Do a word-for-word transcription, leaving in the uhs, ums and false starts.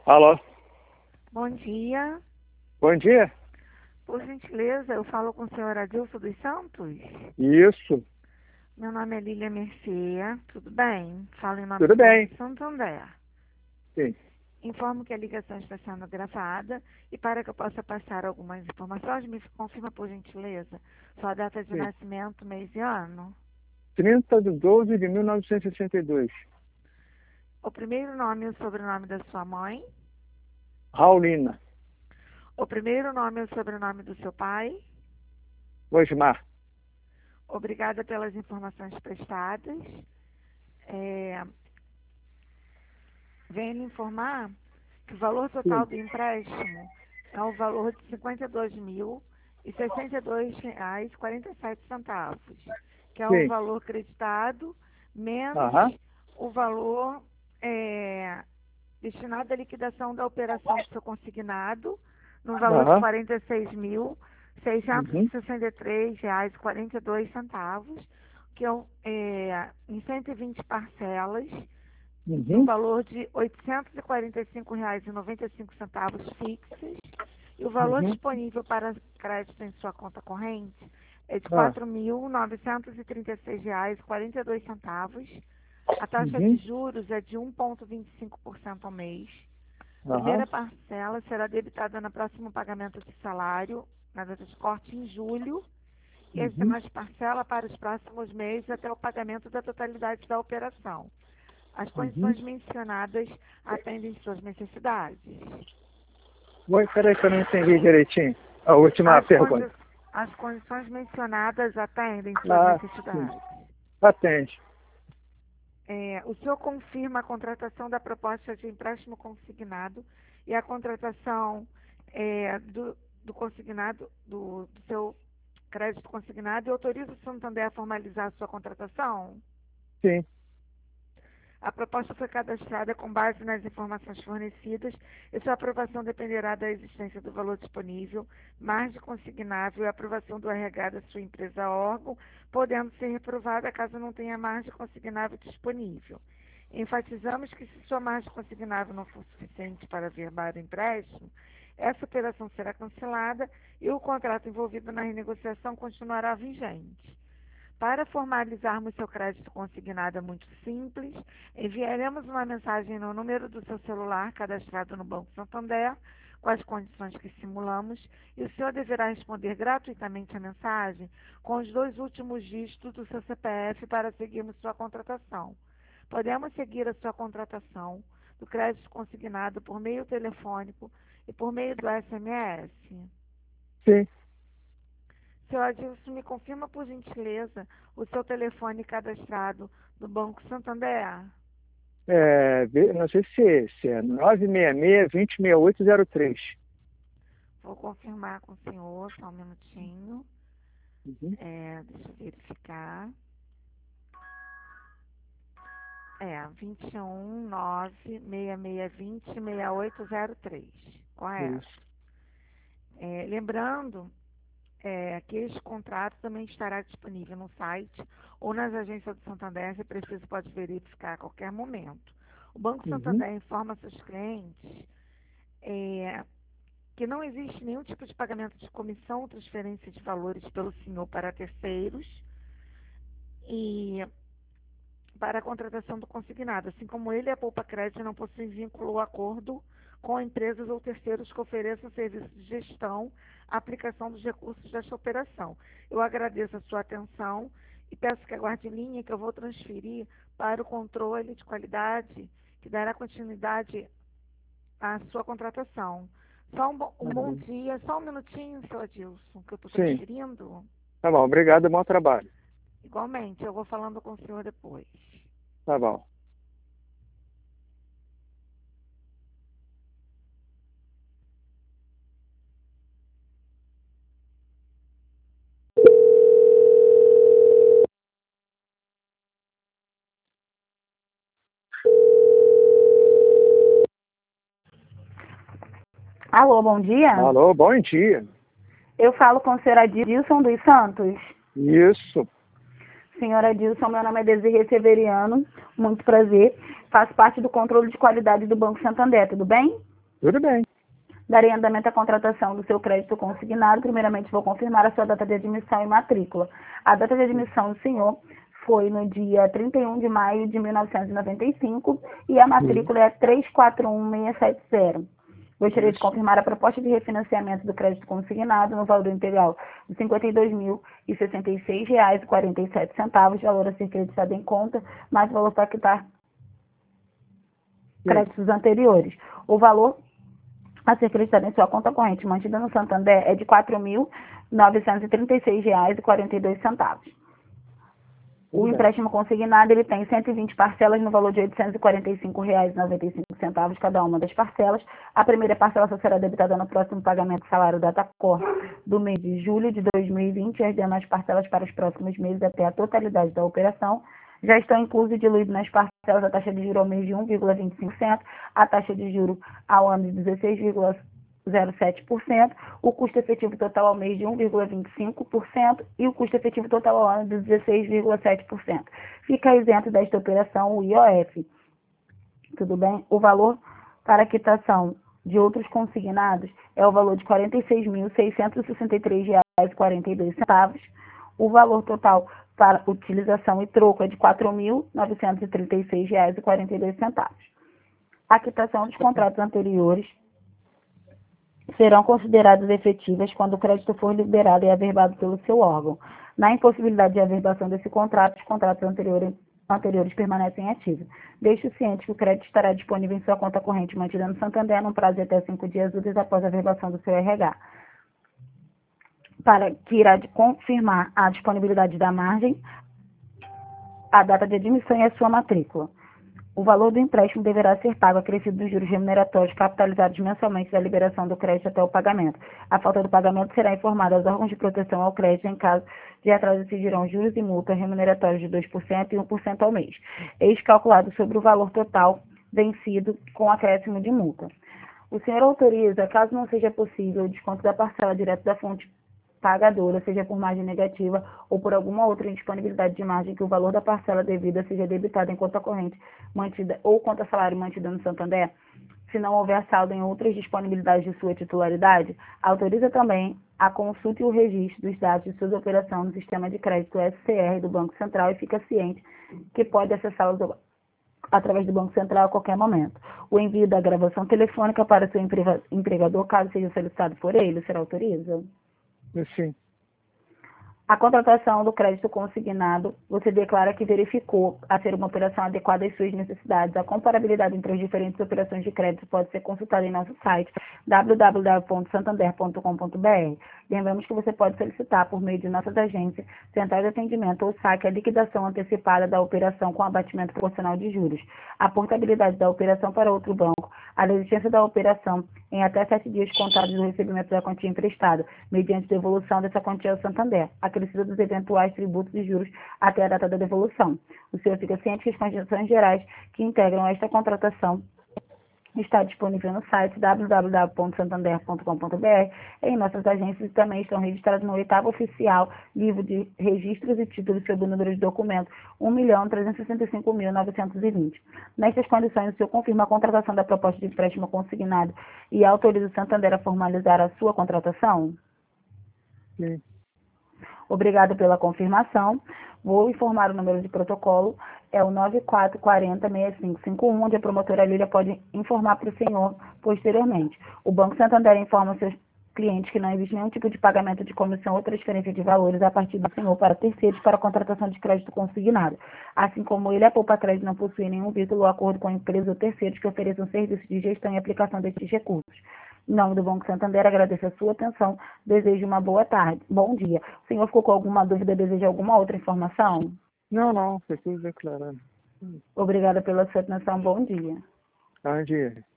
Alô, Bom dia. bom dia. Por gentileza, eu falo com o senhor Adilson dos Santos. Isso, Meu nome é Lília Merceia, tudo bem? Falo em nome tudo do bem. Banco Santander. Sim, Informo que a ligação está sendo gravada e para que eu possa passar algumas informações, me confirma por gentileza sua data de sim. nascimento, mês e ano. trinta de doze de mil novecentos e sessenta e dois. O primeiro nome e o sobrenome da sua mãe. Raulina, O primeiro nome e o sobrenome do seu pai. Osmar. Obrigada pelas informações prestadas. É, venho lhe informar que o valor total Sim. do empréstimo é o valor de cinquenta e dois mil e sessenta e dois reais e quarenta e sete centavos, que é o Sim. valor creditado menos Aham, o valor é, destinado à liquidação da operação do seu consignado, no valor de aham. quarenta e seis mil seiscentos e Uhum, sessenta e três reais e quarenta e dois centavos, que é, o- é em cento e vinte parcelas, no uhum, valor de oitocentos e quarenta e cinco reais e noventa e cinco centavos fixos, e o valor uhum. disponível para crédito em sua conta corrente é de Ah, quatro mil novecentos e trinta e seis reais e quarenta e dois centavos. A taxa de uhum, juros é de um vírgula vinte e cinco por cento ao mês. aham, Primeira parcela será debitada no próximo pagamento de salário, na data de corte em julho, e as uhum. demais parcelas para os próximos meses até o pagamento da totalidade da operação. As Uhum. condições mencionadas atendem suas necessidades. Oi, peraí que eu não entendi direitinho. A última As, pergunta. condi as condições mencionadas atendem suas Ah, sim. necessidades. Atende. É, o senhor confirma a contratação da proposta de empréstimo consignado e a contratação é, do, do consignado, do, do seu crédito consignado, e autoriza o Santander a formalizar a sua contratação? Sim. A proposta foi cadastrada com base nas informações fornecidas e sua aprovação dependerá da existência do valor disponível, margem consignável e aprovação do R H da sua empresa órgão, podendo ser reprovada caso não tenha margem consignável disponível. Enfatizamos que se sua margem consignável não for suficiente para averbar o empréstimo, essa operação será cancelada e o contrato envolvido na renegociação continuará vigente. Para formalizarmos seu crédito consignado é muito simples. Enviaremos uma mensagem no número do seu celular cadastrado no Banco Santander, com as condições que simulamos, e o senhor deverá responder gratuitamente a mensagem com os dois últimos dígitos do seu C P F para seguirmos sua contratação. Podemos seguir a sua contratação do crédito consignado por meio telefônico e por meio do S M S. Sim. Seu Adilson, me confirma, por gentileza, o seu telefone cadastrado no Banco Santander? É, vê- não sei se, se é nove seis seis, dois zero seis oito zero três. Vou confirmar com o senhor, só um minutinho. Uhum. É, deixa eu verificar. É, vinte e um, nove, seis seis vinte, seis oito zero três. Correto. Isso. É, lembrando é, que este contrato também estará disponível no site ou nas agências do Santander, se preciso pode verificar a qualquer momento. O Banco Uhum. Santander informa seus clientes é, que não existe nenhum tipo de pagamento de comissão ou transferência de valores pelo senhor para terceiros e para a contratação do consignado, assim como ele e a Poupa Crédito não possuem vínculo ou acordo com empresas ou terceiros que ofereçam serviços de gestão, aplicação dos recursos desta operação. Eu agradeço a sua atenção e peço que aguarde linha que eu vou transferir para o controle de qualidade que dará continuidade à sua contratação. Só um, bo- um bom Uhum. dia, só um minutinho, seu Adilson, que eu estou Sim. transferindo. Tá bom, obrigado, bom trabalho. Igualmente, eu vou falando com o senhor depois. Tá bom. Alô, bom dia. Alô, bom dia. Eu falo com o senhor Adilson dos Santos. Isso. Senhora Adilson, meu nome é Desirê Severiano, muito prazer. Faço parte do controle de qualidade do Banco Santander, tudo bem? Tudo bem. Darei andamento à contratação do seu crédito consignado. Primeiramente, vou confirmar a sua data de admissão e matrícula. A data de admissão do senhor foi no dia trinta e um de maio de mil novecentos e noventa e cinco e a matrícula é três quatro um seis sete zero. Gostaria de confirmar a proposta de refinanciamento do crédito consignado no valor integral de cinquenta e dois mil e sessenta e seis reais e quarenta e sete centavos, valor a ser creditado em conta, mais o valor para quitar créditos anteriores. O valor a ser creditado em sua conta corrente mantida no Santander é de quatro mil novecentos e trinta e seis reais e quarenta e dois centavos. O empréstimo consignado ele tem cento e vinte parcelas no valor de oitocentos e quarenta e cinco reais e noventa e cinco centavos cada uma das parcelas. A primeira parcela só será debitada no próximo pagamento salário data corte do mês de julho de dois mil e vinte e as demais parcelas para os próximos meses até a totalidade da operação. Já estão inclusos e diluídos nas parcelas a taxa de juros ao mês de um vírgula vinte e cinco por cento, a taxa de juros ao ano de dezesseis vírgula zero sete por cento, o custo efetivo total ao mês de um vírgula vinte e cinco por cento e o custo efetivo total ao ano de dezesseis vírgula sete por cento. Fica isento desta operação o I O F. Tudo bem? O valor para quitação de outros consignados é o valor de quarenta e seis mil seiscentos e sessenta e três reais e quarenta e dois centavos. O valor total para utilização e troco é de quatro mil novecentos e trinta e seis reais e quarenta e dois centavos. A quitação dos contratos anteriores serão consideradas efetivas quando o crédito for liberado e averbado pelo seu órgão. Na impossibilidade de averbação desse contrato, os contratos anteriores, anteriores permanecem ativos. Deixe ciente que o crédito estará disponível em sua conta corrente mantida no Santander num prazo de até cinco dias úteis após a averbação do seu R H. Para que irá de confirmar a disponibilidade da margem, a data de admissão e a sua matrícula. O valor do empréstimo deverá ser pago acrescido dos juros remuneratórios capitalizados mensalmente da liberação do crédito até o pagamento. A falta do pagamento será informada aos órgãos de proteção ao crédito. Em caso de atraso, exigirão juros e multas remuneratórios de dois por cento e um por cento ao mês, ex calculado sobre o valor total vencido com acréscimo de multa. O senhor autoriza, caso não seja possível, o desconto da parcela direto da fonte pagadora, seja por margem negativa ou por alguma outra indisponibilidade de margem, que o valor da parcela devida seja debitado em conta corrente mantida ou conta salário mantida no Santander, se não houver saldo em outras disponibilidades de sua titularidade. Autoriza também a consulta e o registro dos dados de suas operações no sistema de crédito S C R do Banco Central e fica ciente que pode acessá-los através do Banco Central a qualquer momento. O envio da gravação telefônica para seu empregador, caso seja solicitado por ele, será autoriza? Sim. A contratação do crédito consignado, você declara que verificou a ser uma operação adequada às suas necessidades. A comparabilidade entre as diferentes operações de crédito pode ser consultada em nosso site w w w ponto santander ponto com ponto b r. Lembramos que você pode solicitar, por meio de nossas agências, centrais de atendimento ou saque, a liquidação antecipada da operação com abatimento proporcional de juros, a portabilidade da operação para outro banco, a desistência da operação em até sete dias contados do recebimento da quantia emprestada, mediante devolução dessa quantia ao Santander, acrescido dos eventuais tributos e juros até a data da devolução. O senhor fica ciente que as condições gerais que integram esta contratação está disponível no site w w w ponto santander ponto com ponto b r. Em nossas agências também estão registradas no oitavo oficial livro de registros e títulos sob o número de documento um milhão trezentos e sessenta e cinco mil novecentos e vinte. Nestas condições, o senhor confirma a contratação da proposta de empréstimo consignado e autoriza o Santander a formalizar a sua contratação? Sim. Obrigado pela confirmação. Vou informar o número de protocolo, é o nove quatro quatro zero, seis cinco cinco um, onde a promotora Lília pode informar para o senhor posteriormente. O Banco Santander informa seus clientes que não existe nenhum tipo de pagamento de comissão ou transferência de valores a partir do senhor para terceiros para a contratação de crédito consignado. Assim como ele, a Poupa Crédito não possui nenhum vínculo ou acordo com empresas ou terceiros que ofereçam serviços de gestão e aplicação destes recursos. Em nome do Banco Santander, agradeço a sua atenção. Desejo uma boa tarde. Bom dia. O senhor ficou com alguma dúvida? Deseja alguma outra informação? Não, não. Foi tudo declarado. Obrigada pela sua atenção. Bom dia. Bom dia.